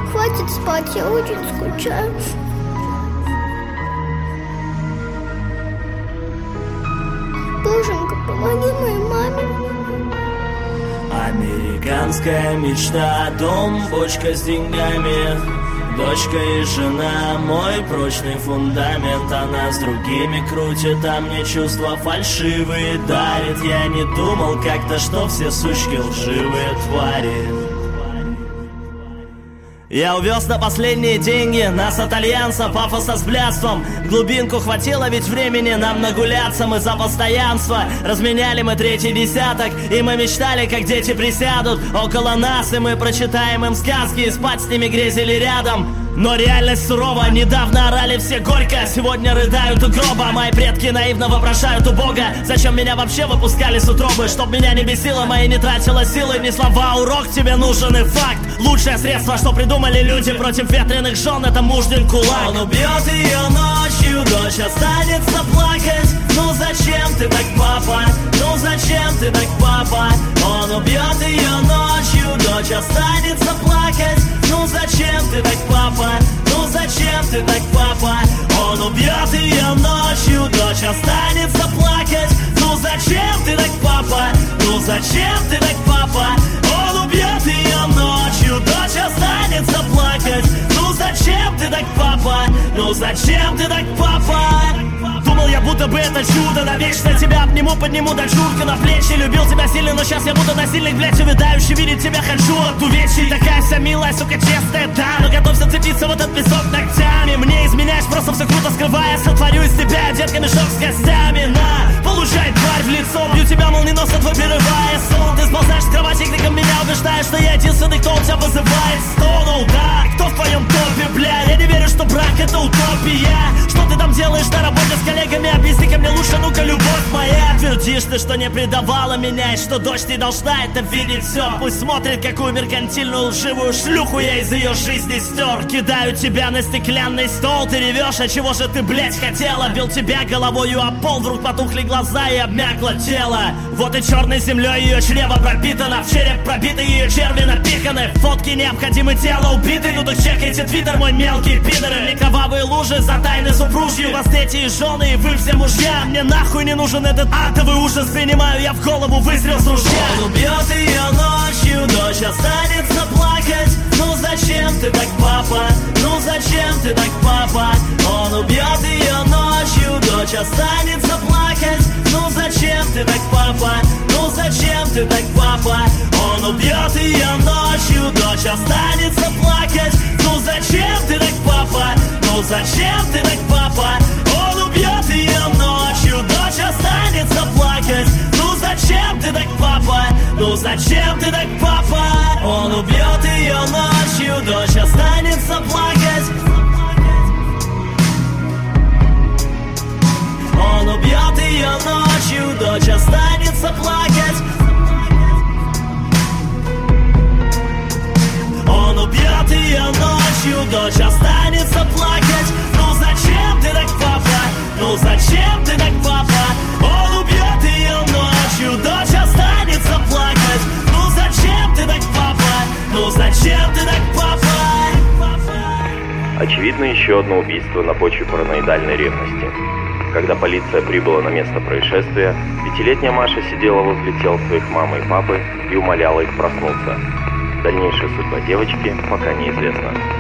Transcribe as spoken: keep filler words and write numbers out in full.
Хватит спать, я очень скучаю. Боженька, помоги моей маме. Американская мечта, дом, бочка с деньгами, дочка и жена, мой прочный фундамент. Она с другими крутит, а мне чувства фальшивые дарит. Я не думал как-то, что все сучки лживые твари. Я увез на последние деньги нас от альянса, пафоса с блядством. Глубинку хватило ведь времени нам нагуляться. Мы за постоянство разменяли мы третий десяток, и мы мечтали, как дети присядут около нас, и мы прочитаем им сказки, и спать с ними грезили рядом. Но реальность сурова, недавно орали все горько, сегодня рыдают у гроба. Мои предки наивно вопрошают у Бога, зачем меня вообще выпускали с утробы? Чтоб меня не бесило, мои не тратила силы. Не слова, урок, тебе нужен и факт. Лучшее средство, что придумали люди против ветреных жен, это мужнин кулак. Он убьет ее ночью, дочь останется плакать. Ну зачем ты так, папа? Ну зачем ты так, папа? Он убьет ее ночью, дочь останется плакать. Ну зачем ты так, папа? Ну зачем ты так, папа? Он убьет ее ночью, дочь останется плакать. Ну зачем ты так, папа? Ну зачем ты так, папа? Он убьет ее ночью, дочь останется плакать. Ну зачем ты так, папа? Ну зачем ты так, папа? Думал я, будто бы это чудо, навечно тебя обниму, подниму до чурка на плечи. Любил тебя сильно, но сейчас я будто насильник, блядь, увядающий, видеть тебя хочу от увечий. Такая вся милая, сука, честная, да, но готовься цепиться в этот песок ногтями. Мне изменяешь, просто все круто скрывая, сотворю из тебя, детка, мешок с костями. На, получай, тварь, в лицо, бью тебя молниеносно, твой прерывая сон. Ты сползаешь с кровати, криком меня убеждаешь, что я единственный, кто у тебя вызывает стонул. Да, кто в твоем топе, бля, я не верю, что брак это утопия. Что ты там делаешь на работе с коллегами? Объясни-ка мне лучше, ну-ка, любовь моя. Твердишь ты, что не предавала меня, и что дочь не должна это видеть все. Пусть смотрит, какую меркантильную лживую шлюху я из ее жизни стер. Кидаю тебя на стеклянный стол, ты ревешь, а чего же ты, блять, хотела? Бил тебя головою о пол, вдруг потухли глаза и обмякло тело. Вот и черной землей ее чрево пропитано, в череп пробиты ее черви напиханы. Фотки необходимы, тело убиты, ну так чекайте твиттер, мой мелкий пидоры. Не кровавые лужи за тайны супружью, вас дети и жены, и вы все мужья. Мне нахуй не нужен этот адовый ужас, принимаю я в голову выстрел с ружья. Он убьет ее ночью, дочь останется плакать. Ну зачем ты так, папа? Ну зачем ты так, папа? Он убьет ее ночью, дочь останется плакать. Ну зачем ты так, папа? Ну зачем ты так, папа? Он убьет ее ночью, дочь останется плакать. Ну зачем ты так, папа? Ну зачем ты так, папа? Он убьет ее ночью, дочь останется плакать. Ну зачем ты так, папа? Ну зачем ты так, папа? Он убьет ее ночью, дочь останется плакать. Он убьет ее ночью, дочь останется плакать. Он убьет ее ночью, дочь останется плакать. Ну зачем ты так, папа? Ну зачем ты так, папа? Он убьет ее ночью, дочь останется плакать. Ну зачем ты так, папа? Ну зачем ты так, папа? Очевидно, еще одно убийство на почве параноидальной ревности. Когда полиция прибыла на место происшествия, пятилетняя Маша сидела возле тел своих мамы и папы и умоляла их проснуться. Дальнейшая судьба девочки пока неизвестна.